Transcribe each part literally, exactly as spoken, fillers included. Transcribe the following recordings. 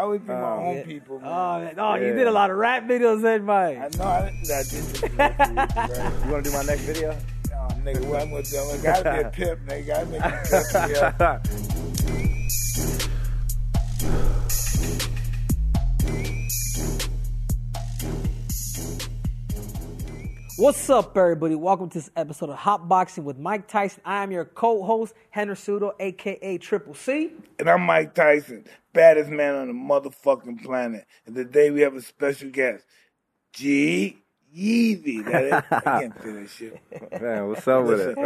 always be my Oh, own yeah. people, man. Oh, man. oh Yeah. you did a lot of rap videos then, Mike. I know I didn't do that. Just, right. You want to do my next video? Oh, nigga, what I'm gonna do? I gotta be a pimp, nigga. Gotta make a pimp. Yeah. What's up, everybody? Welcome to this episode of Hot Boxing with Mike Tyson. I am your co-host, Henry Sudo, a k a. Triple C. And I'm Mike Tyson, baddest man on the motherfucking planet. And today we have a special guest, G Yeezy. That is, I can't feel that shit. Man, what's up with it?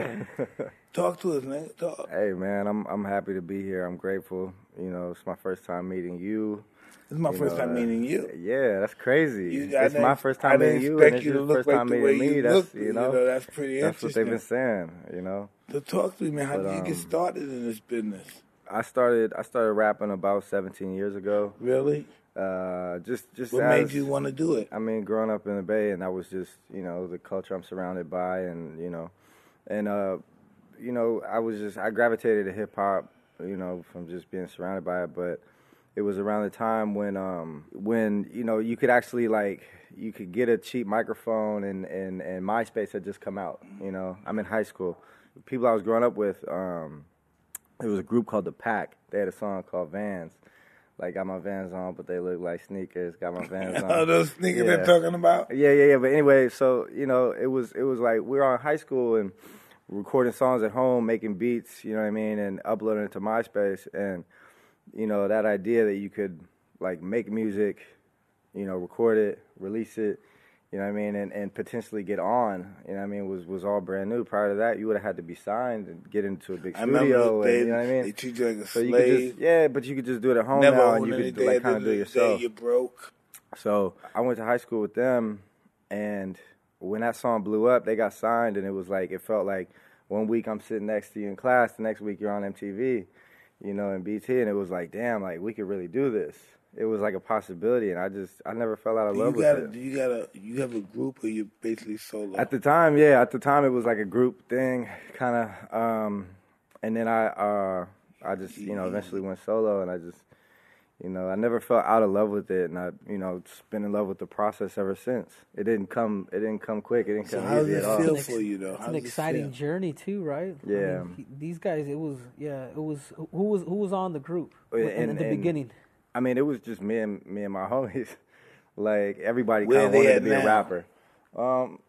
Talk to us, man. Talk. Hey, man, I'm I'm happy to be here. I'm grateful. You know, it's my first time meeting you. This is my You first know, time uh, meeting you. Yeah, that's crazy. You- I It's my didn't- first I time didn't meeting you, expect and it's you to your look first like time the way meeting me. you That's look. you You know, know, that's pretty that's what they've been interesting. saying. You know, So talk to me, man. How But, did you get um, started in this business? I started I started rapping about seventeen years ago. Really? Uh, just just What as, made you want to do it? I mean, growing up in the Bay, and that was just, you know, the culture I'm surrounded by, and, you know, and, uh, you know, I was just, I gravitated to hip hop, you know, from just being surrounded by it, but it was around the time when, um, when, you know, you could actually, like, you could get a cheap microphone, and, and, and MySpace had just come out, you know. I'm in high school. The people I was growing up with, um, there was a group called The Pack. They had a song called Vans. Like, got my Vans on, but they look like sneakers. Got my Vans on. Oh, those sneakers Yeah. they're talking about? Yeah, yeah, yeah. But anyway, so, you know, it was it was like we were in high school and recording songs at home, making beats, you know what I mean, and uploading it to MySpace. And, you know, that idea that you could, like, make music, you know, record it, release it, you know what I mean, and, and potentially get on, you know what I mean, was, was all brand new. Prior to that, you would have had to be signed and get into a big I remember studio, they, and, you know what I mean? they treat you like a So you slave. could just, yeah, but you could just do it at home Never now, and own you any could, day. like, kind of do it The yourself. day you broke. So I went to high school with them, and when that song blew up, they got signed, and it was like, it felt like one week I'm sitting next to you in class, the next week you're on M T V, you know, and B T, and it was like, damn, like, we could really do this. It was like a possibility, and I just, I never fell out of Do love you with got a, it. do you got a, you have a group or you basically solo? At the time, yeah, at the time it was like a group thing, kind of, um, and then I, uh, I just, you know, eventually went solo, and I just, you know, I never felt out of love with it, and I, you know, just been in love with the process ever since. It didn't come, it didn't come quick, it didn't So come how does easy it at all. feel It's an for you, though? It's How an does it exciting feel? journey too, right? I Yeah. mean, he- these guys, it was yeah, it was who was who was on the group Oh, yeah, in, in and- the and- beginning. I mean, it was just me and me and my homies. Like, everybody Where kind of they wanted to at be now? a rapper. Um,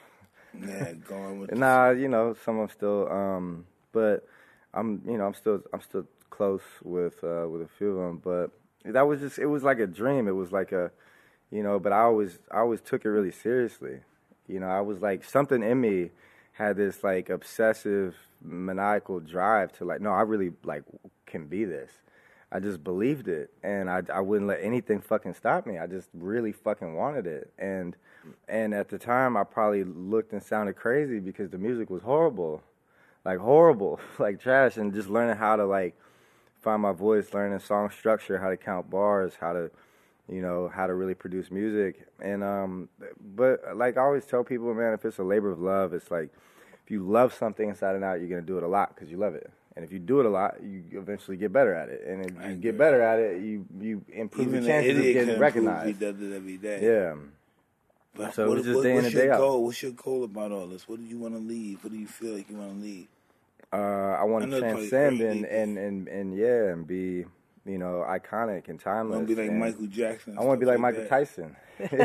Yeah, going with nah, you know, some of them still. Um, but I'm, you know, I'm still, I'm still close with uh, with a few of them. But that was just, it was like a dream. It was like a, you know. But I always, I always took it really seriously. You know, I was like, something in me had this like obsessive, maniacal drive to like, no, I really like can be this. I just believed it, and I, I wouldn't let anything fucking stop me. I just really fucking wanted it, and and at the time, I probably looked and sounded crazy because the music was horrible, like horrible, like trash, and just learning how to like find my voice, learning song structure, how to count bars, how to, you know, how to really produce music, and um, but like I always tell people, man, if it's a labor of love, it's like if you love something inside and out, you're gonna do it a lot because you love it. And if you do it a lot, you eventually get better at it. And if I you agree. get better at it, you you improve Even your an chances of idiot getting can recognized. prove he does it every day. Yeah. But So it what, was just what- day in what's and your day out. goal? What's your goal about all this? What do you want to leave? What do you feel like you want to leave? Uh, I want I to know it's probably transcend early, and, but- and, and, and yeah, and be, you know, iconic and I timeless. want to be like and Michael Jackson. and I want to be stuff like Michael that. Tyson.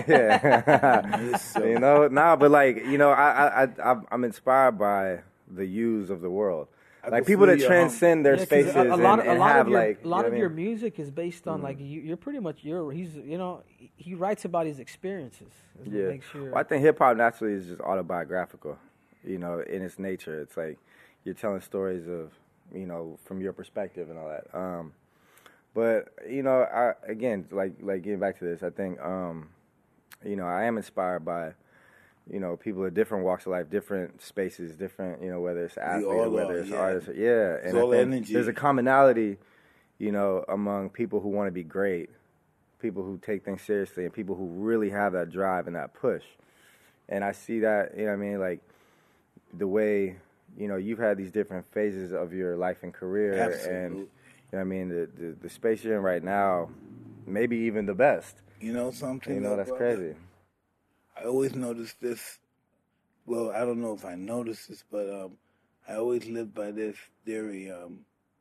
yeah. It's so- you know, nah, but like, you know, I, I, I, I'm inspired by the yous of the world. I Like can people feel that your transcend their Yeah, 'cause spaces a, a lot, and, a and lot have of your, like, a lot you know of what I your mean? music is based on like you, you're pretty much your he's you know he writes about his experiences. That's what Yeah. makes your- Well, I think hip hop naturally is just autobiographical, you know, in its nature. It's like you're telling stories of, you know, from your perspective and all that. Um, but you know, I again, like like getting back to this, I think, um, you know, I am inspired by, you know, people of different walks of life, different spaces, different, you know, whether it's athlete or all whether are, it's yeah. artists. Yeah, and It's I all think energy. there's a commonality, you know, among people who want to be great, people who take things seriously, and people who really have that drive and that push. And I see that, you know what I mean, like the way, you know, you've had these different phases of your life and career. Absolutely. And, you know what I mean, the, the, the space you're in right now, maybe even the best. You know something? You know, though, that's brother? crazy. I always noticed this. Well, I don't know if I noticed this, but um, I always lived by this theory. Um,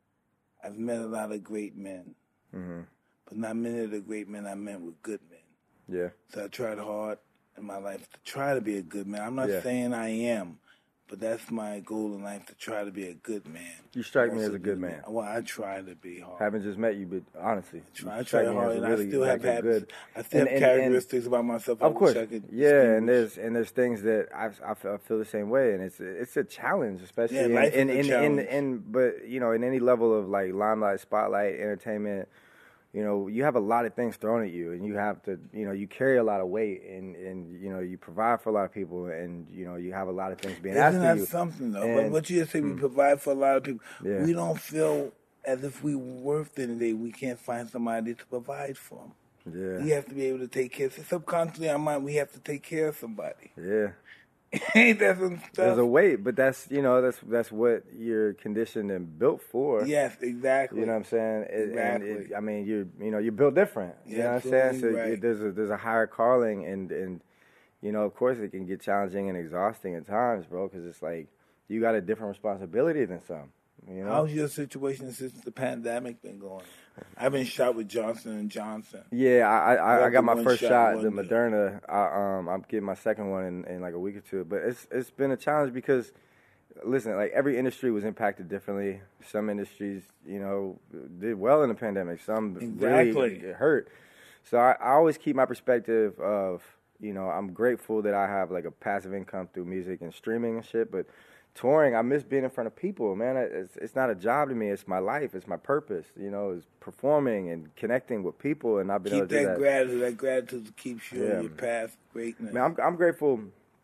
I've met a lot of great men, hmm but not many of the great men I met were good men. Yeah. So I tried hard in my life to try to be a good man. I'm not Yeah. saying I am, but that's my goal in life, to try to be a good man. You strike me Also as a good be- man. Well, I try to be hard. Haven't just met you, but honestly, Try, you I strike try me as hard, a and really, I still like have a habits. good. I still and- have and- and- characteristics about myself. I Of course, wish I could yeah, and distinguish. there's and there's things that I, I feel I feel the same way, and it's it's a challenge, especially Yeah, in, life is in, a in, in, challenge. in but you know in any level of like limelight, spotlight, entertainment. You know, you have a lot of things thrown at you, and you have to, you know, you carry a lot of weight, and, and you know, you provide for a lot of people, and you know, you have a lot of things being Isn't asked that of you. something though? And- But what you just say, we provide for a lot of people. Yeah. We don't feel as if we worth anything. We can't find somebody to provide for them. Yeah, We have to be able to take care. So subconsciously, in our mind, we have to take care of somebody. yeah. Ain't that some stuff? There's a weight, but that's you know that's that's what you're conditioned and built for. Yes, exactly. You know what I'm saying? It, and Exactly. it, I mean, you're you know you're built different. You Yeah, know what I'm saying? So absolutely right. it, there's a there's a higher calling, and and you know of course it can get challenging and exhausting at times, bro. Because it's like you got a different responsibility than some. You know? How's your situation since the pandemic been going? I've been shot with Johnson and Johnson. Yeah, I I, I Like got the my one first shot shot, the wonder. Moderna. I, um, I'm getting my second one in, in like a week or two. But it's it's been a challenge because, listen, like every industry was impacted differently. Some industries, you know, did well in the pandemic. Some Exactly. really get hurt. So I, I always keep my perspective of, you know, I'm grateful that I have like a passive income through music and streaming and shit, but. Touring, I miss being in front of people, man. It's, it's not a job to me. It's my life. It's my purpose. You know, it's performing and connecting with people, and I've been Keep able to do that that. gratitude. That gratitude keeps you Yeah. on your path of greatness. Man, I'm, I'm grateful.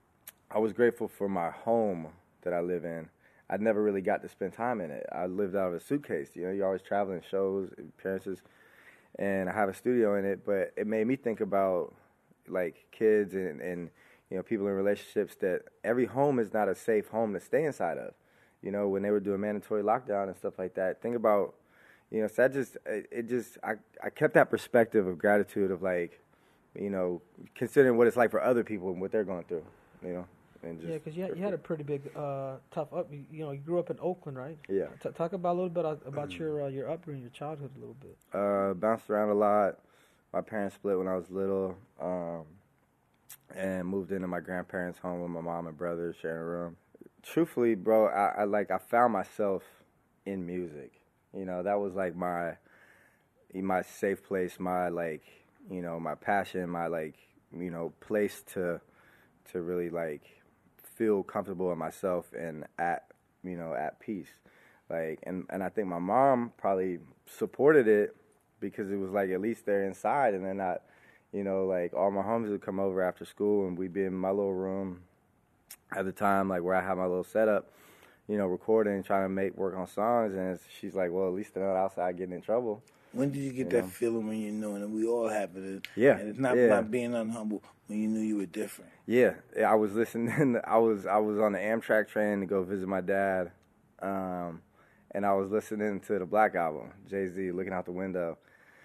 I was grateful for my home that I live in. I never really got to spend time in it. I lived out of a suitcase. You know, you're always traveling, shows, appearances, and I have a studio in it. But it made me think about like kids and, and you know people in relationships that every home is not a safe home to stay inside of. You know, when they were doing mandatory lockdown and stuff like that. Think about, you know, so that just it, it just I I kept that perspective of gratitude of like, you know, considering what it's like for other people and what they're going through. You know, and just Yeah, because you had, you had a pretty big, uh, tough up. You, you know, you grew up in Oakland, right? yeah. T- talk about a little bit about about your uh, your upbringing, your childhood, a little bit. Uh, bounced around a lot. My parents split when I was little, um, and moved into my grandparents' home with my mom and brother sharing a room. Truthfully, bro, I, I like I found myself in music. You know, that was like my my safe place, my like you know my passion, my like you know place to to really like feel comfortable in myself and at you know at peace. Like and and I think my mom probably supported it because it was like at least they're inside and they're not, you know, like all my homies would come over after school and we'd be in my little room at the time, like where I had my little setup, you know, recording, trying to make work on songs. And it's, she's like, well, at least they're not outside getting in trouble. When did you get You that know. feeling when you knew, and we all have it? Yeah, And it's not yeah. not being unhumble when you knew you were different. Yeah, yeah, I was listening. I was I was on the Amtrak train to go visit my dad, um, and I was listening to the Black Album, Jay-Z, looking out the window.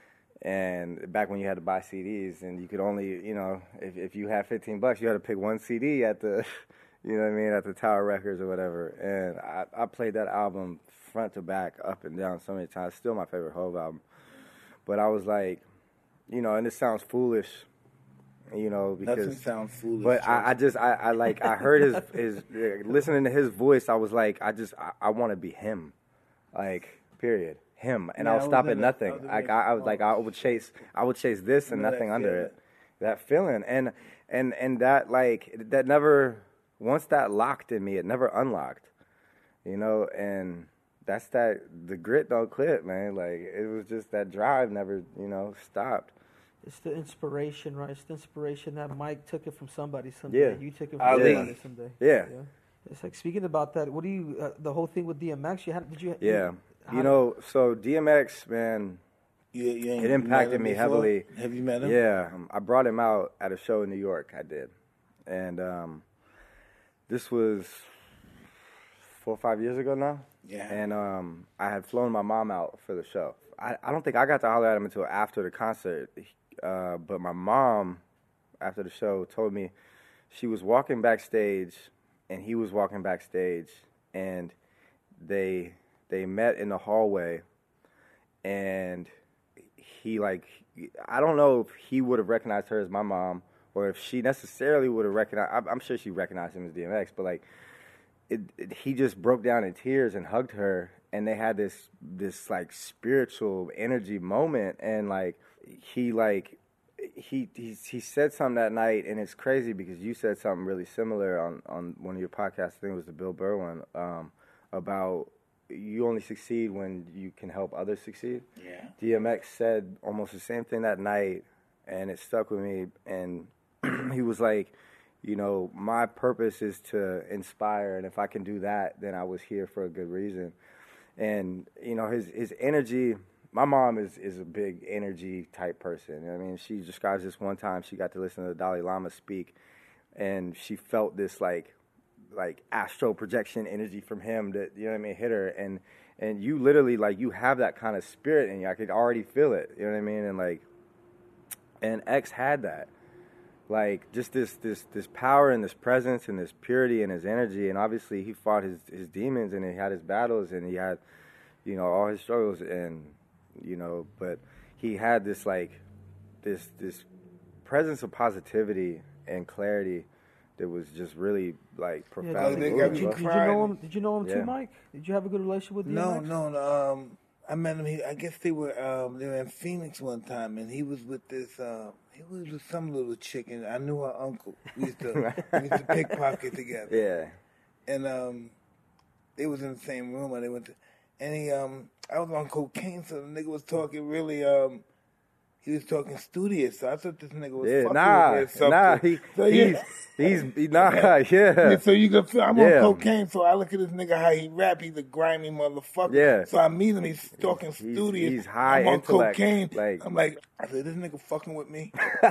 And back when you had to buy C Ds, and you could only, you know, if if you had fifteen bucks, you had to pick one C D at the, you know what I mean, at the Tower Records or whatever. And I, I played that album front to back, up and down so many times. Still my favorite Hove album. But I was like, you know, and this sounds foolish, you know, because. Nothing sounds foolish. But Chuck. I, I just I, I like I heard his his uh, listening to his voice. I was like I just I, I want to be him, like period him, and Yeah, I I'll was stop in at it. nothing. I was in Like it. I, I was like I would chase I would chase this and Remember nothing that under feeling? it. That feeling and and and that like that never once that locked in me, it never unlocked, you know. And that's that the grit don't quit, man. Like it was just that drive never you know stopped. It's the inspiration, right? It's the inspiration that Mike took it from somebody someday. Yeah. You took it from Ali. somebody someday. Yeah. It's like speaking about that. What do you? Uh, the whole thing with D M X. You had? Did you? Yeah. how You know, so D M X, man. You, you ain't- It you impacted met him me before? heavily. Have you met him? Yeah, um, I brought him out at a show in New York. I did, and um, this was four or five years ago now. Yeah. And um, I had flown my mom out for the show. I, I don't think I got to holler at him until after the concert. Uh, but my mom, after the show, told me she was walking backstage, and he was walking backstage, and they they met in the hallway, and he like I don't know if he would have recognized her as my mom or if she necessarily would have recognized. I'm, I'm sure she recognized him as D M X, but like it, it, he just broke down in tears and hugged her, and they had this this like spiritual energy moment, and like he like he he he said something that night, and it's crazy because you said something really similar on on one of your podcasts. I think it was the Bill Burr one, um, about you only succeed when you can help others succeed. Yeah. D M X said almost the same thing that night, and it stuck with me. And he was like, you know, my purpose is to inspire, and if I can do that, then I was here for a good reason. And, you know, his his energy, my mom is, is a big energy type person. I mean, she describes this one time she got to listen to the Dalai Lama speak, and she felt this, like, like astral projection energy from him that, you know what I mean, hit her. And, and you literally, like, you have that kind of spirit in you. I could already feel it, you know what I mean? And, like, and X had that. Like, just this, this, this power and this presence and this purity and his energy. And obviously he fought his, his demons and he had his battles and he had, you know, all his struggles and, you know, but he had this, like, this, this presence of positivity and clarity that was just really, like, profoundly Yeah, did, moving. did, you, did you know him? Did you know him Yeah. too, Mike? Did you have a good relationship with D M X? No, no, um, I met him. He, I guess they were um, they were in Phoenix one time, and he was with this. Uh, he was with some little chick, and I knew her uncle. We used to we used to pickpocket together. Yeah. And um, they was in the same room, and they went to. And he, um, I was on cocaine, so the nigga was talking really. Um, he was talking studious, so I thought this nigga was Yeah, fucking nah, with something. nah, he, so, he's, yeah. he's, he, nah, yeah. So you can feel I'm Yeah. on cocaine, so I look at this nigga how he rap. He's a grimy motherfucker. Yeah. So I meet him. He's talking He's- studious. he's high I'm on intellect, cocaine. like- I'm like, I said, this nigga fucking with me.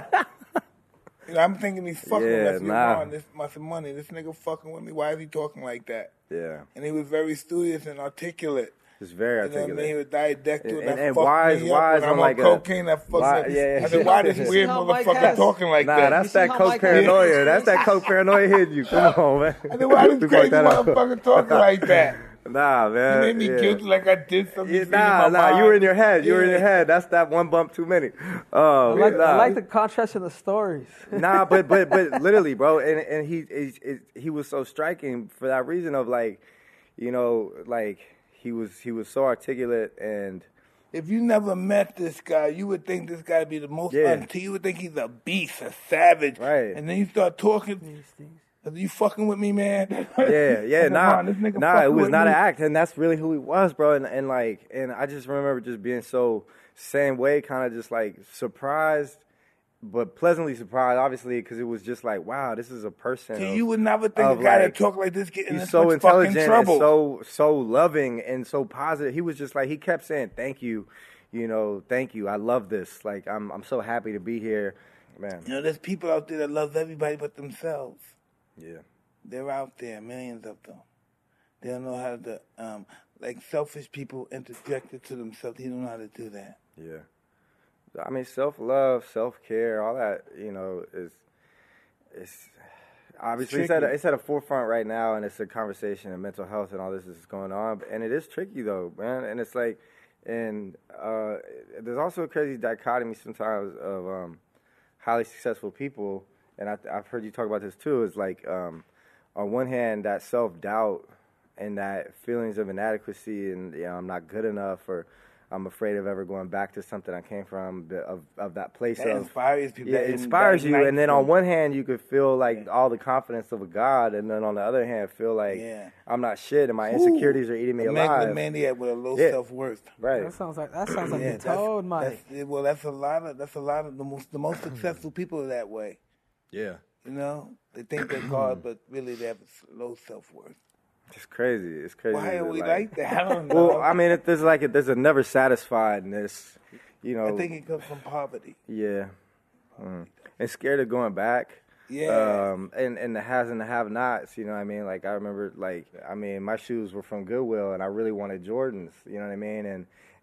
You know, I'm thinking he's fucking Yeah, with me. nah. This my money. This nigga fucking with me. Why is he talking like that? Yeah, And he was very studious and articulate. it's very You know what I articulate. mean? He was didactic, And- and, and- that and fucked wise- me wise up. When on I'm like on a- cocaine, that fucks wise- up. yeah, I said, why this yeah. weird See how Mike motherfucker has- talking like Nah, that? that's You see that how coke Mike has- paranoia. That's that coke paranoia hitting you. Come on, man. I said, why this We crazy fucked that up. motherfucker talking like that? Nah, He man. made me yeah. guilty like I did something. Yeah, in nah, my nah, mind. you were in your head. You were in Yeah. your head. That's that one bump too many. Uh, I like, nah. I like the contrast in the stories. Nah, but but but literally, bro, and and he he he was so striking for that reason of like, you know, like he was he was so articulate and If you never met this guy, you would think this guy would be the most Yeah. until you would think he's a beast, a savage. Right. And then you start talking. Are you fucking with me, man? yeah, yeah, I said, nah, "Man, this nigga nah, it fucking was with not me." an act, and that's really who he was, bro. And, and like, and I just remember just being so same way, kind of just like surprised, but pleasantly surprised, obviously, because it was just like, wow, this is a person. So of- you would never think a of, guy like, that talk like this get in He's this so much intelligent fucking and trouble. so so loving and so positive. He was just like he kept saying, "Thank you, you know, thank you. I love this. Like I'm I'm so happy to be here, man." You know, there's people out there that love everybody but themselves. Yeah, They're out there, millions of them. They don't know how to, um, like selfish people interjected to themselves. They don't know how to do that. yeah. I mean, self love, self care, all that. You know, is it's obviously it's at, a, tricky. it's at a forefront right now, and it's a conversation of mental health and all this is going on, and it is tricky though, man. And it's like, and uh, there's also a crazy dichotomy sometimes of um, highly successful people, and I, I've heard you talk about this too. Is like, um, on one hand, that self doubt and that feelings of inadequacy, and you know, I'm not good enough, or I'm afraid of ever going back to something I came from, of of that place That of inspires people. yeah, That it inspires that you, and then on ignites one hand you could feel like Yeah. all the confidence of a god, and then on the other hand feel like Yeah. I'm not shit, and my them. insecurities are eating me the alive. megalomaniac with a low Yeah. self worth. Right. That sounds like that sounds like Yeah, you told that's, Mike. that's, well, that's a lot of that's a lot of the most the most successful people are that way. Yeah. You know, they think they're God, but really they have low self worth. It's crazy. It's crazy. Why are that, we like that? I don't know. Well, I mean, it, there's like a, there's a never satisfiedness, you know. I think it comes from poverty. Yeah. Mm. And scared of going back. Yeah. Um, and, and the has and the have nots, you know what I mean? Like, I remember, like, I mean, my shoes were from Goodwill, and I really wanted Jordans, you know what I mean? And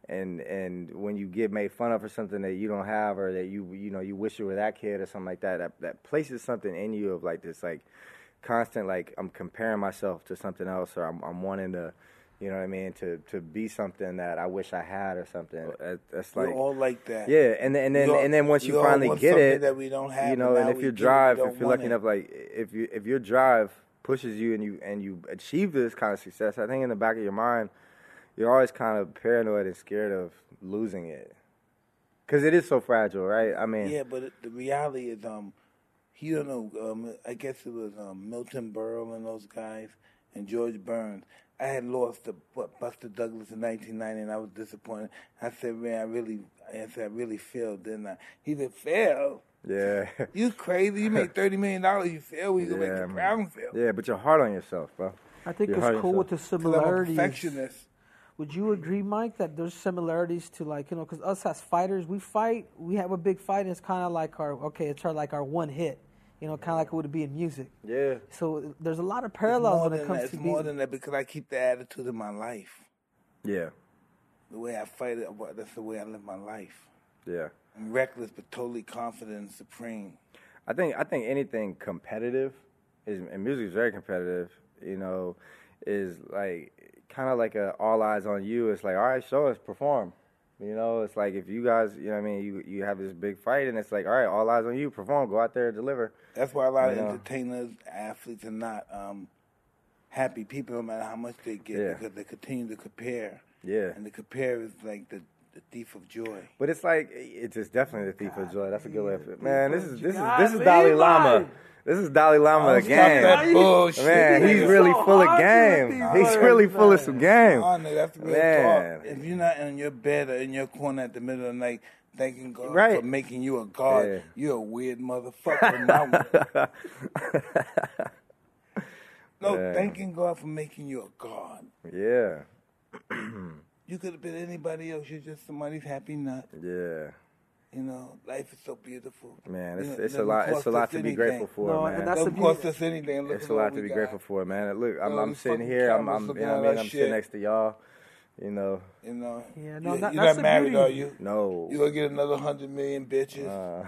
and and when you get made fun of for something that you don't have, or that you you know you wish you were that kid or something like that, that that places something in you of like this like constant like I'm comparing myself to something else, or I'm I'm wanting to, you know what I mean, to to be something that I wish I had or something. That, that's like we're all like that. yeah, and then and then all, and then once you finally want get it, that we don't have, you know, and if your it, drive, if you're lucky it. enough, like if you if your drive pushes you and you and you achieve this kind of success, I think in the back of your mind, you're always kind of paranoid and scared of losing it, because it is so fragile, right? I mean, yeah, but it, the reality is, um, you don't know. Um, I guess it was um, Milton Berle and those guys, and George Burns. I had lost to Buster Douglas in nineteen ninety, and I was disappointed. I said, "Man, I really, I said, I really failed, didn't I?" He said, "Failed? yeah, You crazy? You made thirty million dollars. You failed? You gonna yeah, make the man. Brown fail?" Yeah, but you're hard on yourself, bro. I think You're it's hard on cool with yourself. the 'Cause I'm a similarities. perfectionist. Would you agree, Mike, that there's similarities to, like, you know, because us as fighters, we fight, we have a big fight, and it's kind of like our, okay, it's our, like our one hit, you know, kind of like it would be in music. Yeah, So there's a lot of It's parallels more when it than comes that. to It's more being. than that because I keep the attitude of my life. yeah, The way I fight it, that's the way I live my life. yeah. I'm reckless but totally confident and supreme. I think I think anything competitive is, and music is very competitive. You know, is like kind of like a all eyes on you. It's like, all right, show us, perform. You know, it's like if you guys, you know what I mean, you you have this big fight, and it's like, all right, all eyes on you, perform, go out there and deliver. That's why a lot You of know? entertainers, athletes are not um, happy people, no matter how much they get, Yeah. because they continue to compare. Yeah. And the compare is like the, the thief of joy. But it's like it's just definitely the thief of joy. That's a good way of it. Man, this is this is God, this is Levi! Dalai Lama. This is Dalai Lama Oh, again. stop that bullshit. Man, he's nigga. really so full of hard game. with these He's words, really full of man. some game. Oh, nigga, that's the real Man. talk. If you're not in your bed or in your corner at the middle of the night thanking God Right. for making you a god, Yeah. you're a weird motherfucker. in my world. No, Yeah. thanking God for making you a god. Yeah, You could have been anybody else. You're just somebody's happy nut. yeah. You know, life is so beautiful. Man, You it's know, it's a doesn't lot. It's cost a lot us to be anything. grateful for, No, man. and that's the Doesn't beauty. cost us anything. Look It's at a what lot we to be got. grateful for, man. Look, I'm, All I'm these sitting fucking here. I'm, cameras I'm, you looking know what I at mean? our I'm shit. sitting next to y'all. You know, You know, Yeah, no, you, that- you're that's not the married, beauty. are you? no. You gonna get another hundred million bitches?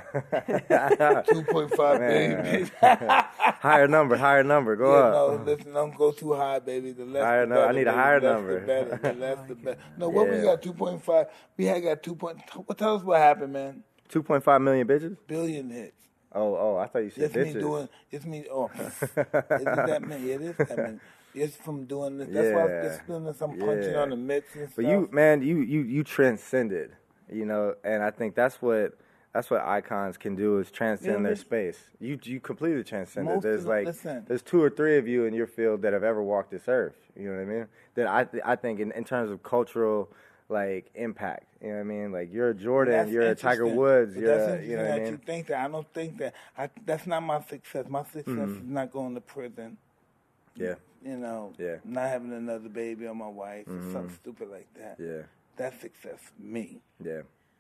Uh, Two point five million man. bitches. higher number, higher number. Go Yeah, up. no, listen, don't go too high, baby. The less Higher the number. I better. need a baby. higher the less number. The better. The less the better. No, what we Yeah. got? Two point five. We had got two point. Well, tell us what happened, man. Two point five million bitches. Billion hits. Oh, oh, I thought you said It's me bitches. doing. It's me. Oh, is it that many? It is that many. It's from doing this. That's why Yeah. it's spinning some punching Yeah. on the mitts and stuff. But you, man, you you you transcended, you know, and I think that's what that's what icons can do is transcend Yeah, their this- space. You you completely transcended. Most There's of the- like listen. there's two or three of you in your field that have ever walked this earth. You know what I mean? That I th- I think in, in terms of cultural like impact. You know what I mean? Like you're a Jordan, That's you're a Tiger interesting. Woods, But you're that's a, interesting you know what I that mean? you think that. I don't think that. I, that's not my success. My success is not going to prison. Yeah, You know, Yeah. not having another baby on my wife or something stupid like that. yeah, That's success for me. yeah,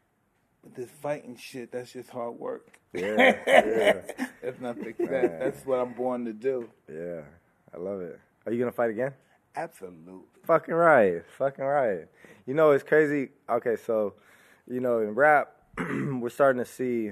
But this fighting shit, that's just hard work. yeah, yeah, That's not success. Man. That's what I'm born to do. yeah. I love it. Are you gonna fight again? Absolutely. Fucking right. Fucking right. You know, it's crazy. Okay, so, you know, in rap, we're starting to see,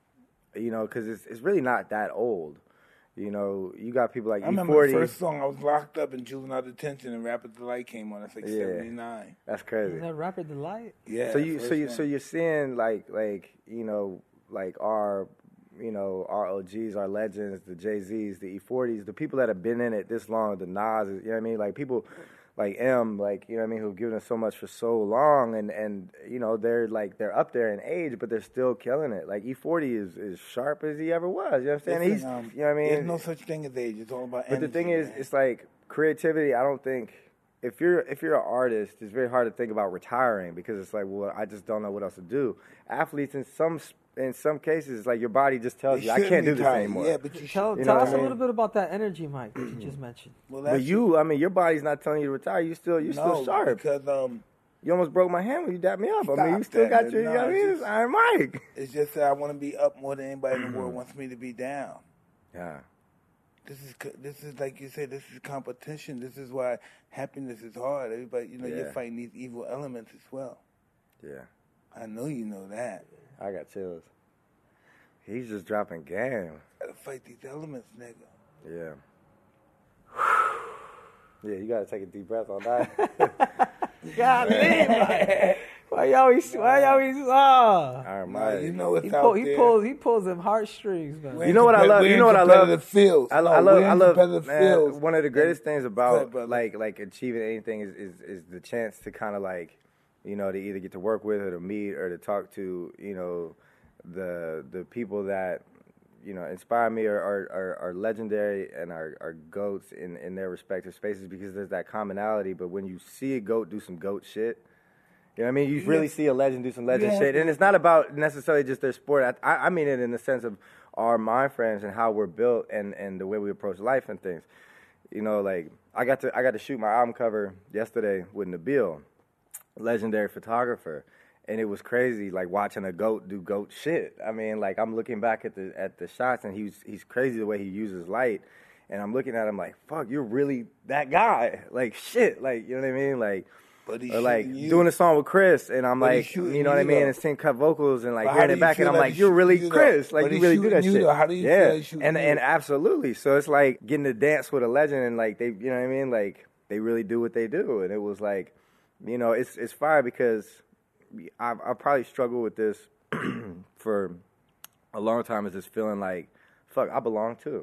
you know, because it's, it's really not that old. You know, you got people like I E remember forty. the first song. I was locked up in juvenile detention, and Rapid Delight came on. It's like Yeah. seventy-nine. That's crazy. Is that Rapper Delight? Yeah. So you, first so you, one. so you're seeing like, like, you know, like our, you know, our O Gs, our legends, the Jay Z's, the E forties, the people that have been in it this long, the Nas, you know what I mean? Like people like M, like, you know what I mean, who've given us so much for so long, and, and you know, they're like, they're up there in age, but they're still killing it. Like E forty is as sharp as he ever was, you know what I'm saying? Listen, He's, um, you know what I mean? There's no such thing as age. It's all about But energy. the thing is, man. it's like creativity. I don't think if you're if you're an artist, it's very hard to think about retiring because it's like, well, I just don't know what else to do. Athletes, in some in some cases, it's like your body just tells They you, I shouldn't can't do this retire. anymore. Yeah, but you Tell, You tell know us what I a little mean? bit about that energy, Mike, that you just mentioned. Well, But that's you, I mean, your body's not telling you to retire. You still, you no, still sharp. because um, You almost broke my hand when you dapped me up. I mean, you Stop still that, got your, you man. know what I No, mean? it's It's just- Iron Mike. it's just that I want to be up more than anybody in the world wants me to be down. Yeah, This is co- this is like you said. This is competition. This is why happiness is hard. Everybody, you know, Yeah. you're fighting these evil elements as well. Yeah. I know you know that. I got chills. He's just dropping game. Gotta fight these elements, nigga. Yeah. Yeah, you gotta take a deep breath on that. Golly, why you always, why you always, ah. All right, Nah, you know what's He, out pull, there. he pulls, he pulls them heartstrings, man. We're You know what I love? we're You in know what I love? competitive Fields. I, No, I love, we're in I love, competitive man, fields. one of the greatest things Go about ahead, brother. like like achieving anything is, is, is the chance to kind of like, you know, to either get to work with or to meet or to talk to, you know, the the people that, you know, inspire me or are, are, are legendary and are, are goats in, in their respective spaces because there's that commonality. But when you see a goat do some goat shit, you know what I mean? You really see a legend do some legend Yeah. shit. And it's not about necessarily just their sport. I, I mean it in the sense of our mind frames and how we're built and, and the way we approach life and things. You know, like, I got to I got to shoot my album cover yesterday with Nabil, legendary photographer. And it was crazy, like, watching a goat do goat shit. I mean, like, I'm looking back at the at the shots, and he's he's crazy the way he uses light. And I'm looking at him like, fuck, you're really that guy. Like, shit. Like, you know what I mean? Like, But he's or like shooting you. doing a song with Chris, and I'm But he's like, shooting you know what I you, mean, though. and seeing cut vocals and like But how hearing do it you back, feel and I'm that like, he's you're really shooting you, Chris, though? like But you he's really do that shooting you, shit. though. How do you feel yeah, he's shooting and you? and absolutely. So it's like getting to dance with a legend, and like they, you know what I mean, like they really do what they do, and it was like, you know, it's it's fire because I I probably struggled with this for a long time, is just feeling like, fuck, I belong too.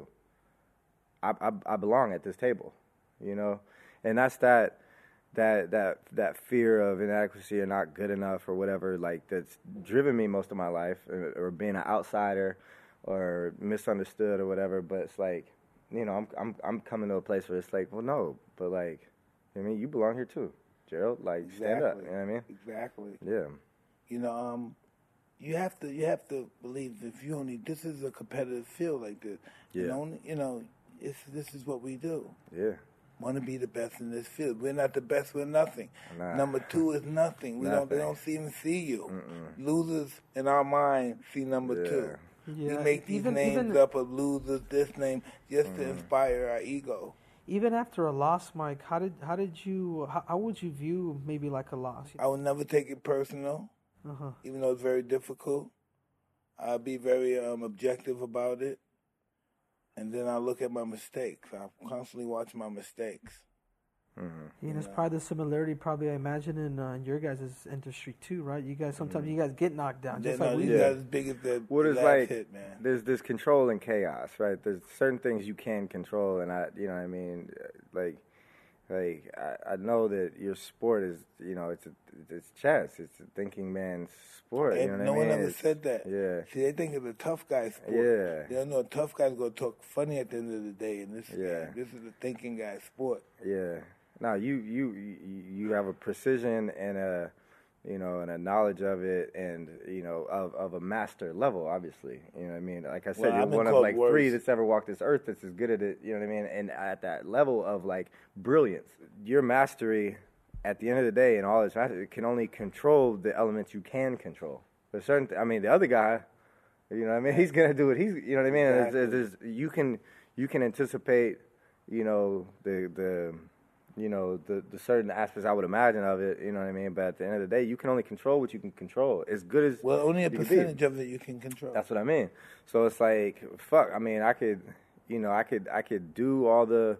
I, I I belong at this table, you know, and that's that that that that fear of inadequacy or not good enough or whatever, like that's driven me most of my life, or, or being an outsider or misunderstood or whatever. But it's like, you know, I'm I'm I'm coming to a place where it's like, well, no, but like, I mean, you belong here too, Gerald. Like, stand up. Exactly. You know what I mean? Exactly. Yeah. You know, um, you have to you have to believe if you only this is a competitive field like this. Yeah. You know, you know, it's this is what we do. Yeah. Want to be the best in this field. We're not the best. We're nothing. Nah. Number two is nothing. We don't. They Nothing. don't even see you. Losers in our mind see number Yeah. two. Yeah, We make these even- names even- up of losers. This name just to Mm-hmm. inspire our ego. Even after a loss, Mike, how did how did you how, how would you view maybe like a loss? I will never take it personal, Uh-huh. even though it's very difficult. I'll be very um, objective about it, and then I'll look at my mistakes. I constantly watch my mistakes. Yeah, and it's probably the similarity, probably I imagine in, uh, in your guys' industry too, right? You guys sometimes you guys get knocked down, just Then, like no, we these do. guys as big as the What is last like hit, man. there's this control and chaos, right? There's certain things you can control, and I, you know, what I mean, like, like I, I know that your sport is, you know, it's a, it's chess, it's a thinking man's sport. You know And what no I one mean? ever It's- said that. Yeah, See, they think it's a tough guy sport. Yeah. They don't know a tough guy's going to talk funny at the end of the day. And this, Yeah. this is a thinking guy sport. yeah. No, you you you you have a precision and a, you know, and a knowledge of it, and you know, of of a master level, obviously. You know what I mean? Like I said, Well, you're I've been one of called like worse. three that's ever walked this earth that's as good at it. You know what I mean? And at that level of like brilliance, your mastery, at the end of the day, and all this mastery, it can only control the elements you can control. There's certain, th- I mean, the other guy, you know what I mean? He's gonna do what he's, you know what I mean? And Exactly. There's, there's, you can you can anticipate, you know, the the you know, the, the certain aspects I would imagine of it, you know what I mean? But at the end of the day, you can only control what you can control. As good as Well, only a you can be. percentage of it you can control. That's what I mean. So it's like, fuck, I mean, I could, you know, I could I could do all the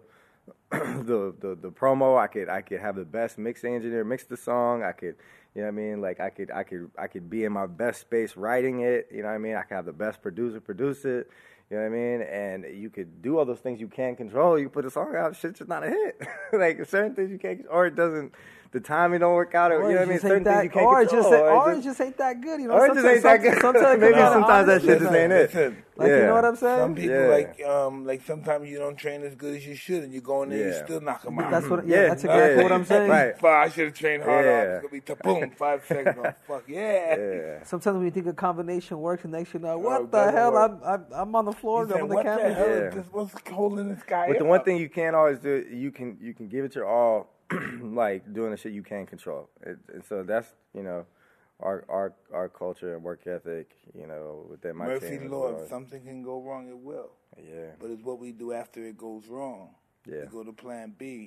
the, the the promo. I could I could have the best mix engineer mix the song. I could, you know what I mean? Like I could I could I could be in my best space writing it, you know what I mean? I could have the best producer produce it. You know what I mean? And you could do all those things you can't control. You put a song out, shit's just not a hit. Like certain things you can't, or it doesn't, the timing don't work out, or, Or you know it what I mean? just Certain ain't things that, you can't or it control. just, ain't- or or it it just- just ain't that good. You know, or it just ain't that good. Sometimes, Maybe sometimes, sometimes that shit just Listen, ain't it. listen. Like, yeah. you know what I'm saying? Some people Yeah. like um like sometimes you don't train as good as you should, and you go in there and Yeah. you still knock them out. That's what. Yeah, Yeah, that's exactly yeah. what I'm saying. Right. Fuck, I should have trained harder. Yeah. It's gonna be ta- boom, five seconds. Oh, fuck yeah. Yeah. Sometimes when you think a combination works, and next you know, what Oh, the doesn't hell? work. I'm, I'm I'm on the floor, He I'm said, on the what the camera. hell Yeah. is this? What's holding this guy But the up? one thing you can't always do, you can you can give it your all, like doing the shit you can't control. It, and so that's, you know, our our our culture and work ethic, you know, within my Mercy team. as Lord, well. if something can go wrong, it will. Yeah, But it's what we do after it goes wrong. yeah, We go to plan B,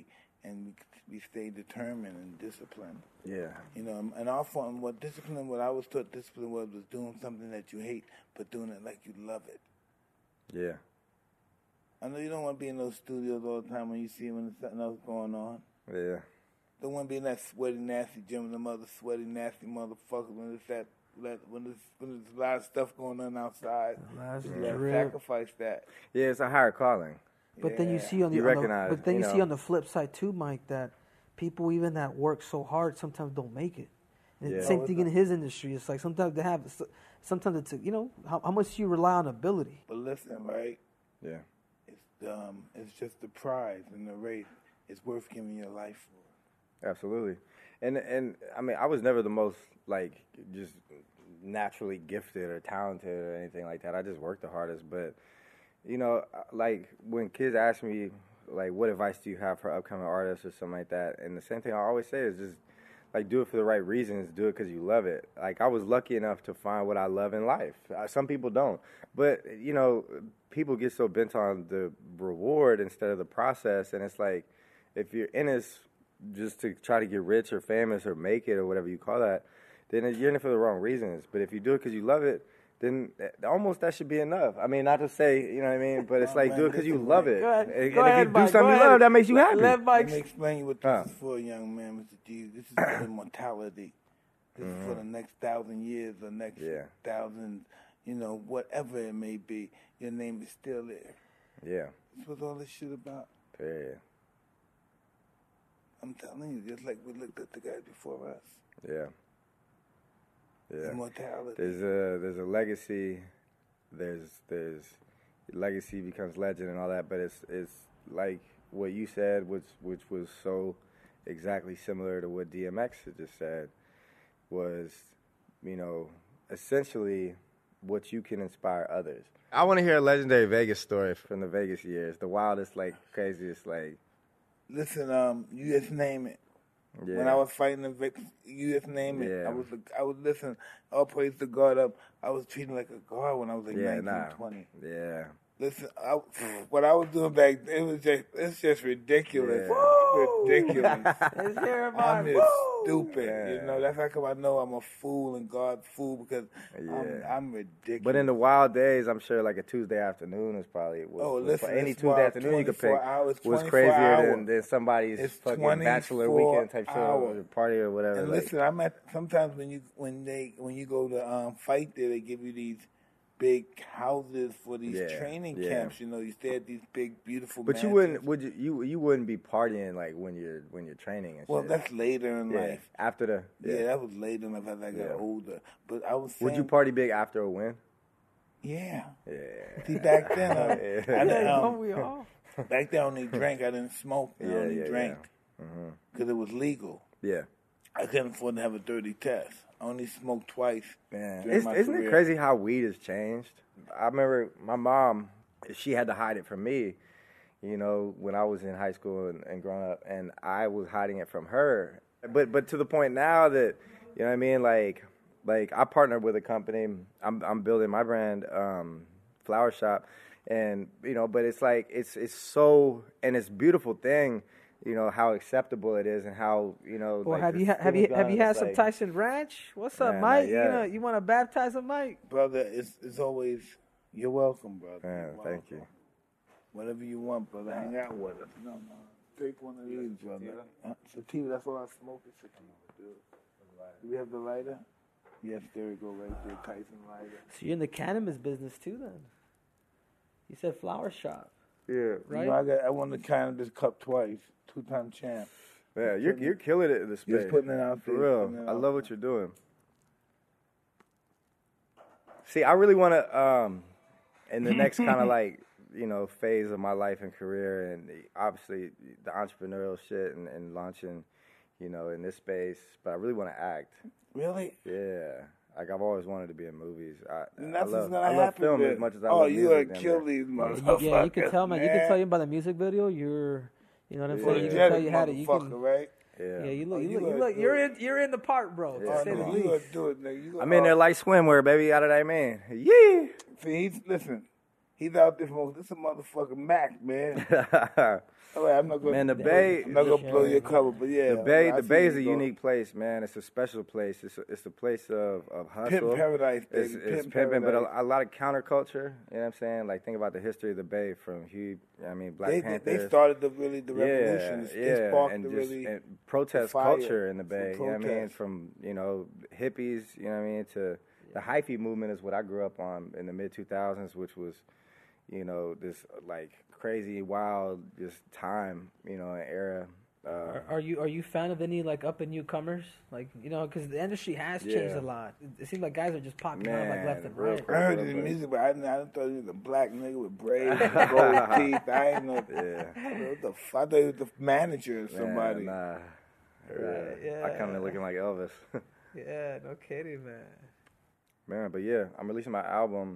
and we, we stay determined and disciplined. Yeah. You know, and our form, what discipline, what I was taught discipline was, was doing something that you hate, but doing it like you love it. Yeah. I know you don't want to be in those studios all the time when you see when there's something else going on. Yeah. Don't want to be in that sweaty, nasty gym with them other sweaty, nasty motherfuckers when it's that, that when there's when there's a lot of stuff going on outside. Last You gotta drip. sacrifice that. Yeah, it's a higher calling. But then you Yeah. see on the, You on the- recognize, but then you you, see know. on the flip side too, Mike, that people even that work so hard sometimes don't make it. And Yeah. Same Oh, thing it's in his industry. It's like sometimes they have, sometimes it's you know how, how much you rely on ability. But listen, right? Yeah. It's um, it's just the prize in the race. It's worth giving your life for. Absolutely. And and I mean, I was never the most like just naturally gifted or talented or anything like that. I just worked the hardest. But you know, like when kids ask me like, what advice do you have for upcoming artists or something like that? And the same thing I always say is just like do it for the right reasons. Do it because you love it. Like I was lucky enough to find what I love in life. Uh, Some people don't. But you know, people get so bent on the reward instead of the process, and it's like if you're in this just to try to get rich or famous or make it or whatever you call that, then you're in it for the wrong reasons. But if you do it because you love it, then almost that should be enough. I mean, not to say, you know what I mean, but it's Oh, like man, do it because you listen, love Mike. it. Go ahead. And, Go and if ahead, you Mike. do something Go you ahead. love, that makes you happy. Let Mike. Let me explain you what this Huh. is for, young man, Mister G. This is for immortality. This is for the next thousand years, the next Yeah. thousand, you know, whatever it may be. Your name is still there. Yeah. That's what all this shit about. Period. I'm telling you, just like we looked at the guys before us. Yeah. Yeah. Immortality. There's a there's a legacy. There's there's legacy becomes legend and all that, but it's it's like what you said, which which was so exactly similar to what D M X had just said, was, you know, essentially what you can inspire others. I want to hear a legendary Vegas story from the Vegas years, the wildest, like craziest, like Listen, um, you just name it. yeah, When I was fighting the Vic, you just name it. Yeah. I was, I was listen. All praise to God up. I was treated like a guard when I was like yeah, nineteen, nah, twenty. yeah, Listen, I, what I was doing back then, it was just, it's just ridiculous. Yeah. Woo! Ridiculous. Let's hear I'm about just Woo! stupid. Yeah. You know, that's how come I know I'm a fool and God's fool because I'm, Yeah. I'm ridiculous. But in the wild days, I'm sure like a Tuesday afternoon is probably was, Oh, was- listen, any it's Tuesday wild. afternoon you could pick twenty-four hours, was twenty-four crazier hours. than, than somebody's It's fucking bachelor twenty-four weekend type show hours. or party or whatever. And like, listen, I'm at sometimes when you when they when you go to um, fight there, they give you these big houses for these Yeah, training yeah. camps. You know, you stay at these big, beautiful. but you mansions. wouldn't would you, you you wouldn't be partying like when you're when you're training and Well, shit. that's later in yeah. life. After the Yeah. yeah. that was later in life as I got Yeah. older. But I was saying, Would you party big after a win? Yeah. Yeah. See, back then, I, Yeah. I Yeah, didn't, don't um, we all? back then I only drank. I didn't smoke. I Yeah, only yeah, drank yeah. Mhm. because it was legal. Yeah. I couldn't afford to have a dirty test. I only smoked twice. Man, during It's, my isn't it career. crazy how weed has changed? I remember my mom, she had to hide it from me, you know, when I was in high school and, and growing up, and I was hiding it from her. But but to the point now that, you know what I mean, like like I partnered with a company. I'm I'm building my brand, um, Flower Shop, and you know, but it's like it's it's so and it's a beautiful thing. You know how acceptable it is, and how you know. Well, like, have the you ha- have you skin have you gun, had it's some like- Tyson Ranch? What's up, Nah, Mike? not You yet. know, you want to baptize him, Mike? Brother, it's it's always you're welcome, brother. Man, You're welcome. thank you. Whatever you want, brother. Hang out with us. No, no. Take one of these, brother. Uh, sativa, that's all I smoke is sativa, dude. Do we have the lighter? Yes, there we go, right there, Tyson lighter. So you're in the cannabis business too, then? You said flower shop, Yeah, right? You know, I got I won the cannabis cup twice, two time champ. yeah, you're you're killing it in the space. Just putting it out For there. real. putting it I out love what you're doing. See, I really want to, um, in the next kind of like, you know, phase of my life and career, and obviously the entrepreneurial shit and, and launching, you know, in this space, but I really want to act. Really? Yeah. Like, I've always wanted to be in movies. I, And I that's love, what's gonna I love happen. film then. as much as I oh, love you music. gonna damn kill near. these You- motherfuckers. yeah, you can tell, man. You can man. tell you by the music video. You're, you know what I'm Yeah. saying. You can tell Energetic you had it. You motherfucker, can, right? Yeah. yeah, you look, Oh, you you look, you gotta look. do You're it. in, you're in the part, bro. Yeah. To Oh, say the no, you least. gonna do it, nigga. You I'm gonna- in there like swimwear, baby, out of that man. Yeah. See, he's listen. He's out there from this is a motherfucking Mac, man. All right, I'm not gonna, Man, the Bay- I'm not gonna blow your cover, but yeah. The Bay, I the see Bay where is a you're going. unique place, man. It's a special place. It's a, it's a place of, of hustle. Pimp paradise, baby. It's, it's Pimp pimping, but paradise. a, a lot of counterculture. You know what I'm saying? Like, think about the history of the Bay from Hugh, I mean, Black They, Panthers. they started the really the yeah, revolution. It's- yeah, It sparked and the just really and protest the fire culture in the for Bay. You know what I mean? protest. From, you know, hippies, you know what I mean, to the hyphy movement is what I grew up on in the mid two thousands, which was, you know, this like crazy, wild, just time, you know, an era. Uh, Are, are you are you fan of any like up and newcomers? Like you know, because the industry has changed Yeah. a lot. It, it seems like guys are just popping out like Man, left and real right. quick. I heard his music, but I didn't, I didn't thought he was a black nigga with braids and gold teeth. I ain't know. Yeah. What the fuck? I thought he was the manager or somebody. Man, nah. Right, Yeah. I come yeah. in looking like Elvis. Yeah, no kidding, man. Man, but yeah, I'm releasing my album.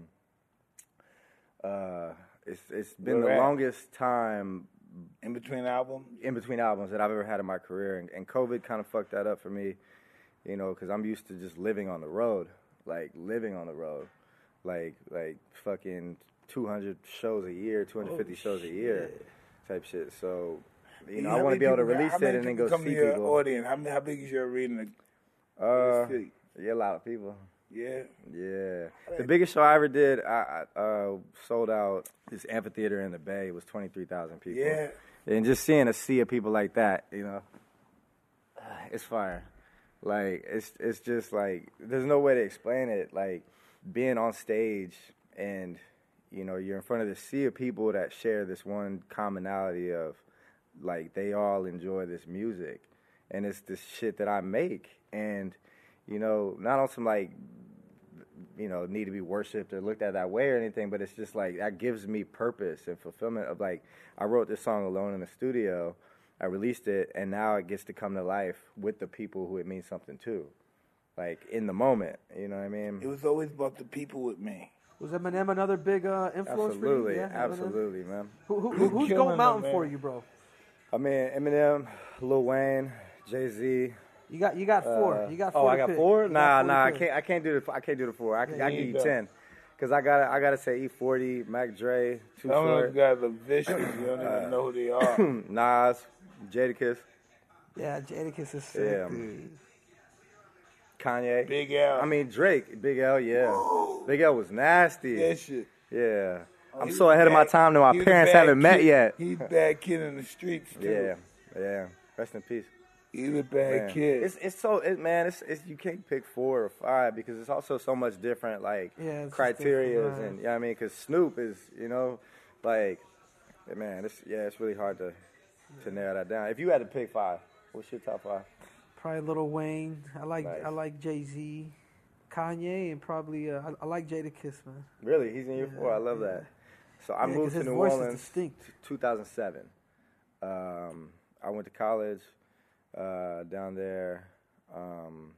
Uh, it's it's been Where the at? longest time In between albums, in between albums that I've ever had in my career, and, and COVID kind of fucked that up for me, you know, because I'm used to just living on the road, like living on the road, like like fucking two hundred shows a year, two hundred fifty shows a year, type shit. So, you know, How I want many to be able to people- release how it many and then people go come see to your people. Audience? How many? How big is your arena? Uh, city? yeah, a lot of people. Yeah. Yeah, the biggest show I ever did, I, I uh, sold out this amphitheater in the Bay. It was twenty-three thousand people. Yeah. And just seeing a sea of people like that, you know, it's fire. Like it's it's just like there's no way to explain it. Like being on stage and you know you're in front of this sea of people that share this one commonality of like they all enjoy this music, and it's this shit that I make, and you know not on some like you know need to be worshipped or looked at that way or anything, but it's just like that gives me purpose and fulfillment of like I wrote this song alone in the studio, I released it, and now it gets to come to life with the people who it means something to, like in the moment, you know what I mean? It was always about the people with me. Was Eminem another big uh, influence Absolutely, for you? Yeah, Eminem? absolutely, man. Who, who, who, who's Killing Goat them, Mountain man. for you, bro? I mean Eminem, Lil Wayne, Jay-Z. You got you got four. Uh, you got oh, four. I to got pick. four. You got Nah, four to nah, I pick. can't. I can't do the. I can't do the four. I can. I Yeah, can you give you go. ten, cause I got. to I got to say E forty, Mac Dre, Too Some of those Short, guys are vicious. You don't even know who they are. Nas, Jadakiss, Yeah, Jadakiss is sick, Yeah. dude. Kanye. Big L. I mean Drake, Big L. Yeah, Big L was nasty. that shit. Yeah, I'm He so was ahead of my bad- time that my he was a parents bad haven't met kid. yet. He's a bad kid in the streets too. Yeah, yeah. Rest in peace. He's a bad Man. kid. It's it's so it, man. It's, it's you can't pick four or five because it's also so much different like Yeah, it's just criteria different, right. and you know what I mean. Because Snoop is you know like man. It's yeah. It's really hard to to narrow that down. If you had to pick five, what's your top five? Probably Lil Wayne. I like Nice. I like Jay Z, Kanye, and probably uh, I, I like Jadakiss, man. Really, he's in your Yeah, four. I love yeah. that. So I Yeah, 'cause moved to his New voice is Orleans distinct. t- two thousand seven. Um, I went to college uh, down there, um,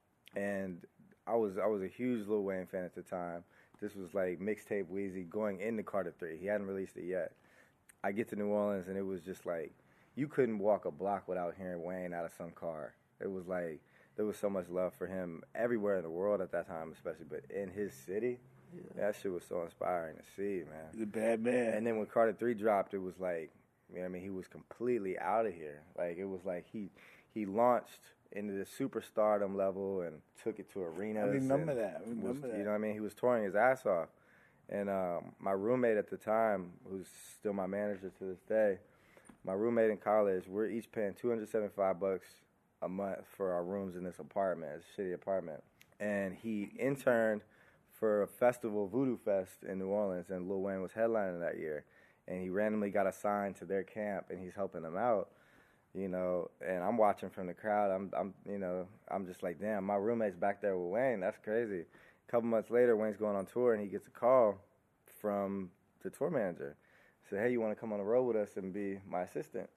and I was I was a huge Lil Wayne fan at the time. This was like mixtape Weezy going into Carter three. He hadn't released it yet. I get to New Orleans and it was just like you couldn't walk a block without hearing Wayne out of some car. It was like there was so much love for him everywhere in the world at that time, especially, but in his city, that shit was so inspiring to see, man. He's a bad man. And then when Carter three dropped, it was like, you know what I mean, he was completely out of here. Like it was like he he launched into the superstardom level and took it to arenas. I remember and that. I remember was, that. You know what I mean? He was touring his ass off. And um, my roommate at the time, who's still my manager to this day, my roommate in college, we're each paying two hundred seventy-five bucks a month for our rooms in this apartment. It's a shitty apartment. And he interned for a festival, Voodoo Fest in New Orleans, and Lil Wayne was headlining that year. And he randomly got assigned to their camp, and he's helping them out, you know. And I'm watching from the crowd. I'm, I'm, you know, I'm just like, damn, my roommate's back there with Wayne. That's crazy. A couple months later, Wayne's going on tour, and he gets a call from the tour manager. Said, hey, you want to come on the road with us and be my assistant?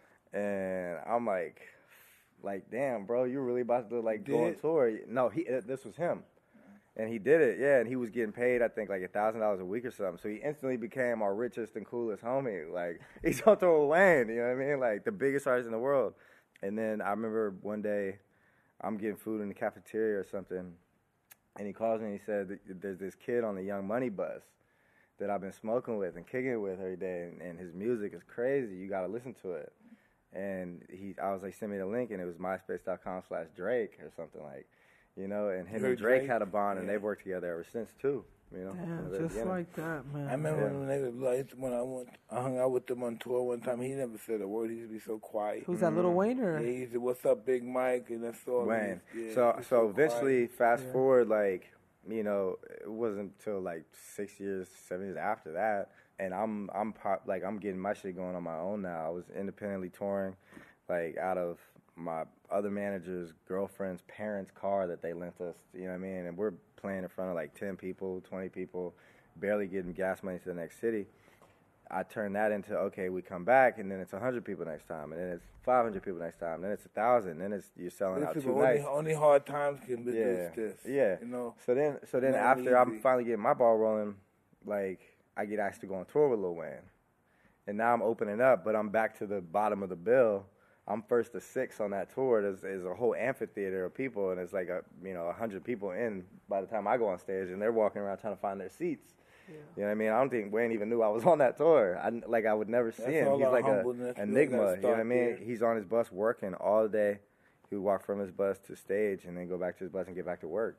And I'm like, like, damn, bro, you really about to like go on Did? tour? No, he. uh, This was him. And he did it, yeah, and he was getting paid, I think, like a thousand dollars a week or something. So he instantly became our richest and coolest homie. Like, he's on tour with Wayne, you know what I mean? Like, the biggest artist in the world. And then I remember one day, I'm getting food in the cafeteria or something, and he calls me and he said, there's this kid on the Young Money bus that I've been smoking with and kicking it with every day, and, and his music is crazy. You gotta listen to it. And he, I was like, send me the link, and it was myspace.com slash Drake or something like, you know. And him and Drake, Drake had a bond, and yeah. they've worked together ever since too. You know, Damn, just beginning. Like that, man. I remember yeah. when niggas like when I went, I hung out with them on tour one time. He never said a word. He used to be so quiet. Who's mm-hmm. that, Little Wayne or? Yeah, he said, "What's up, Big Mike?" And that's all. Wayne. Yeah, so, so, so eventually, quiet. fast yeah. forward, like, you know, it wasn't until like six years, seven years after that, and I'm, I'm pop, like, I'm getting my shit going on my own now. I was independently touring, like, out of my other manager's girlfriend's parents' car that they lent us. You know what I mean? And we're playing in front of like ten people, twenty people. Barely getting gas money to the next city. I turn that into, okay, we come back, and then it's one hundred people next time, and then it's five hundred people next time, and then it's one thousand, then it's you're selling this out two only, nights. Only hard times can produce yeah. this. Yeah. You know? So then, so then after easy. I'm finally getting my ball rolling, like, I get asked to go on tour with Lil Wayne. And now I'm opening up, but I'm back to the bottom of the bill. I'm first to six on that tour. There's, there's a whole amphitheater of people, and it's like, a, you know, one hundred people in by the time I go on stage, and they're walking around trying to find their seats. Yeah. You know what I mean? I don't think Wayne even knew I was on that tour. I, like, I would never see That's him. He's like a enigma. You know what I mean? There. He's on his bus working all day. He would walk from his bus to stage and then go back to his bus and get back to work.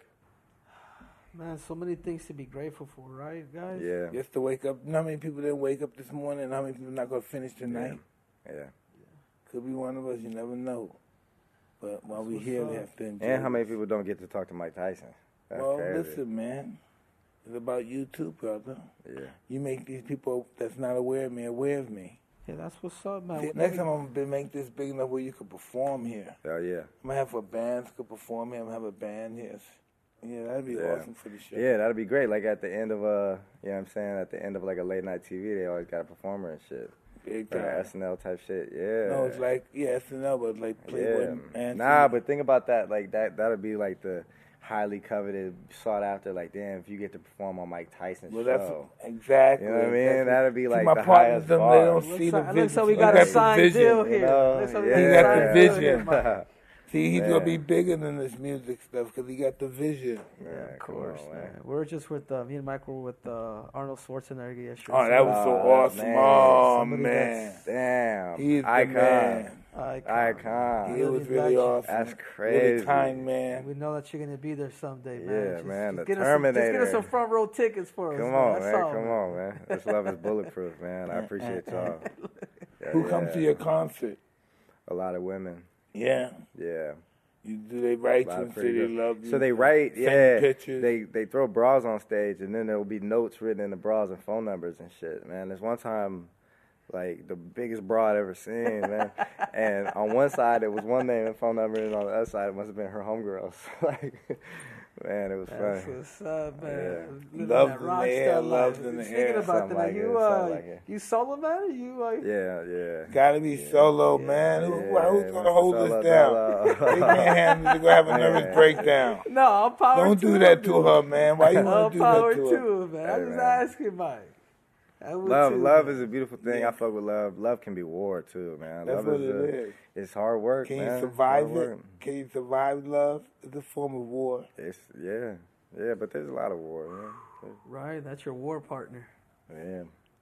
Man, so many things to be grateful for, right, guys? Yeah. Just to wake up. You know how many people didn't wake up this morning, and how many people not going to finish tonight? Yeah. yeah. Could be one of us. You never know. But while we're here, we have to enjoy. And how many people don't get to talk to Mike Tyson? That's well, crazy. Listen, man. It's about you too, brother. Yeah. You make these people that's not aware of me aware of me. Yeah, that's what's up, man. See, next time I'm gonna make this big enough where you could perform here. Oh yeah. I'm gonna have a band could perform here. I'm gonna have a band here. Yeah, that'd be yeah. awesome for the show. Yeah, that'd be great. Like at the end of a, you know what I'm saying? At the end of like a late night T V, they always got a performer and shit. Big like time. S N L type shit. Yeah. No, it's like yeah, S N L, but like Playboy. Yeah. Nah, but think about that. Like that, that'd be like the highly coveted, sought after. Like, damn, if you get to perform on Mike Tyson's well, show, that's exactly. You know what I mean? Exactly. That'd be like see, my the partners, highest them, bar. they don't see the like, vision. looks like we got a signed deal here. You know? Looks like Yeah. we He got got a the signed deal vision. here, See, he's man. gonna be bigger than this music stuff because he got the vision. Yeah, Yeah, of course, on, man. man. We were just with uh, me and Mike were with uh, Arnold Schwarzenegger yesterday. Oh, that was so Oh, awesome. man. Oh Somebody man, Damn. he's the Icon. man. Icon. Icon. He was Really really legend. awesome. That's crazy. Really kind man. We know that you're gonna be there someday, man. Yeah, just, man, Just the get us some, just get Terminator. us some front row tickets for us. Come man. on, That's man. all, Come on, man. This love is bulletproof, man. I appreciate y'all. Yeah, Who yeah. comes to your concert? A lot of women. Yeah. Yeah. You, do they write A lot you of and say pretty they girls. love you? So they write, Send yeah. pictures? They they throw bras on stage, and then there will be notes written in the bras and phone numbers and shit. Man, there's one time, like the biggest bra I'd ever seen, man. And on one side it was one name and phone number, and on the other side it must have been her homegirl. So, like, man, it was That's funny. what's up, man. Yeah. Living Loves that in rock the air, star loves life. in the Speaking air. about Something that, like you it, uh, something like it. you solo man? Or you uh, Yeah, yeah. Gotta be solo, Yeah. man. Who, Yeah, who's gonna man, hold solo, us down? solo. They can't handle it. They're gonna have a nervous Man. breakdown. No, I'll power Don't to do that him. to her, man. Why you I'll wanna do power that to to her? him, man. Hey, I'm just man. asking, Mike. I would Love, too, love man. is a beautiful thing. Yeah. I fuck with love. Love can be war too, man. That's love what is it a, is. It's hard work, Can man. you survive Hard it? work. Can you survive love? It's a form of war. It's yeah, yeah, but there's a lot of war, man. Right, that's your war partner. Yeah.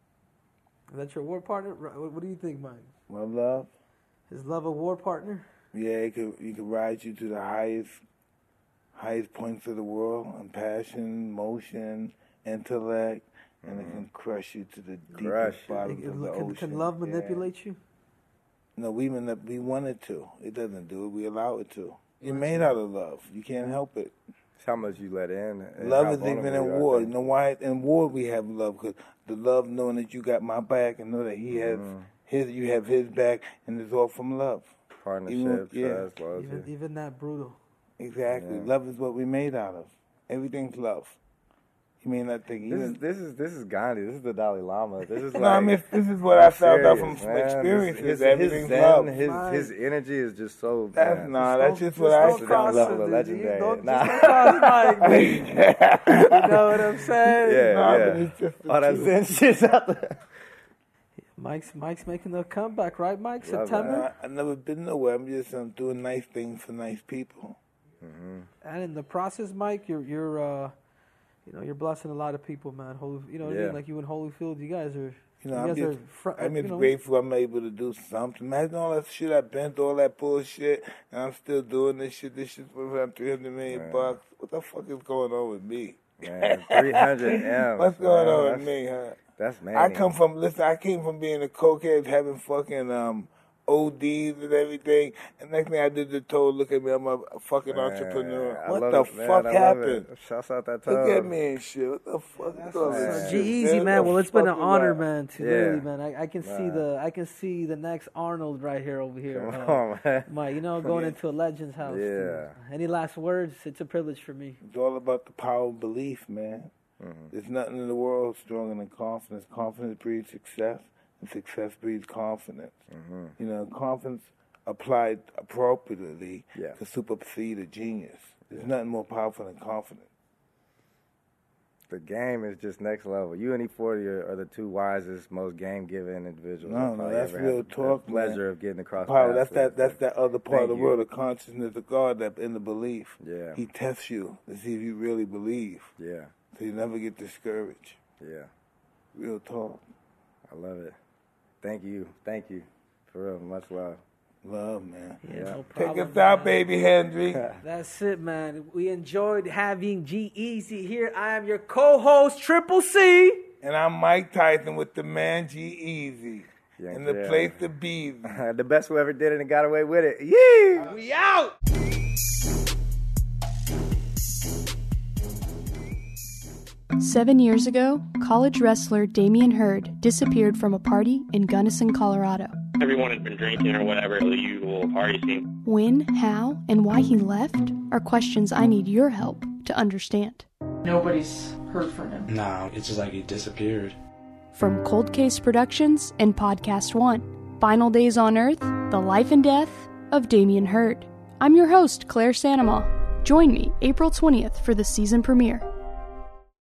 That's your war partner. Right, What, what do you think, Mike? Well, love. Is love a war partner? Yeah, it could you could ride you to the highest highest points of the world and passion, motion, intellect, and it can crush you to the Crush deepest you. bottom Can, of the can, ocean. can love Yeah. manipulate you? No, we manip- we want it to. It doesn't do it. We allow it to. You're made out of love. You can't help it. It's how much you let in. and Love how is even vulnerable in you are, war. I You think. know why? In war we have love because the love knowing that you got my back and know that he has Mhm. his, you have his back, and it's all from love. Partnership, yeah. trust, loyalty. Even, even that brutal. Exactly. Yeah. Love is what we made out of. Everything's love. You may not think This is even. this is this is Gandhi. This is the Dalai Lama. This is No, like. I mean this is what I found out from, serious, from man. experiences. His, his, Everything's his love. zen, his Right. his energy is just so. That's man, nah. Just That's don't- just what just I don't That's cross the level it, of dude. legendary. You don't, Nah. just don't cross Mike, dude. You know what I'm saying? Yeah, Nah, yeah. but it's just the All that truth. zen shit's out there. Mike's Mike's making a comeback, right, Mike? Love September. I, I've never been nowhere. I'm just um, doing nice things for nice people. Mm-hmm. And in the process, Mike, you're you're uh, you know, you're blessing a lot of people, man. Holy, you know what I Yeah. mean? Like you in Holyfield, you guys are, You know, you I'm guys just, are, fr- I'm you just know, grateful I'm able to do something. Imagine all that shit I've been through, all that bullshit, and I'm still doing this shit. This shit's worth around three hundred million Man. bucks. What the fuck is going on with me? Man, three hundred M's. What's going man. on with That's- me, huh? That's man. I come from, listen, I came from being a cokehead, having fucking um, O Ds and everything. And next thing I did, the told, look at me, I'm a fucking Man, entrepreneur. I What love the it, man. fuck I love happened? it. Shouts out that Look toe. at me and shit. What the fuck is all this Man. shit? G-Eazy, man. What Well, the it's been an fuck honor, is that? man. To Yeah. really, man. I, I can see Man. the, I can see the next Arnold right here over here. Come uh, on, man. Mike, you know, going into a legend's house. Yeah. dude. Any last words? It's a privilege for me. It's all about the power of belief, man. Mm-hmm. There's nothing in the world stronger than confidence. Confidence breeds success, and success breeds confidence. Mm-hmm. You know, confidence applied appropriately Yeah. can supersede a genius. There's nothing more powerful than confidence. The game is just next level. You and E forty are, are the two wisest, most game-giving individuals. No, I've no, probably that's ever real had the talk, pleasure man. of getting across Power, paths that's that. with. That's that other part Thank of the you. world, the consciousness of God, that in the belief. Yeah. He tests you to see if you really believe, Yeah, so you never get discouraged. yeah. Real talk, I love it. Thank you. Thank you. For real, much love. love, man. Yeah, Yeah. no Take problem, us out, man. baby Henry. That's it, man. We enjoyed having G-Eazy here. I am your co-host, Triple C. And I'm Mike Tyson with the man G-Eazy. Yeah, and the yeah. place to be. The best who ever did it and got away with it. Yeah. We out. Seven years ago, college wrestler Damian Hurd disappeared from a party in Gunnison, Colorado. Everyone had been drinking or whatever, the usual party scene. When, how, and why he left are questions I need your help to understand. Nobody's heard from him. No, it's just like he disappeared. From Cold Case Productions and Podcast One, Final Days on Earth, The Life and Death of Damian Hurd. I'm your host, Claire Sandomal. Join me April twentieth for the season premiere.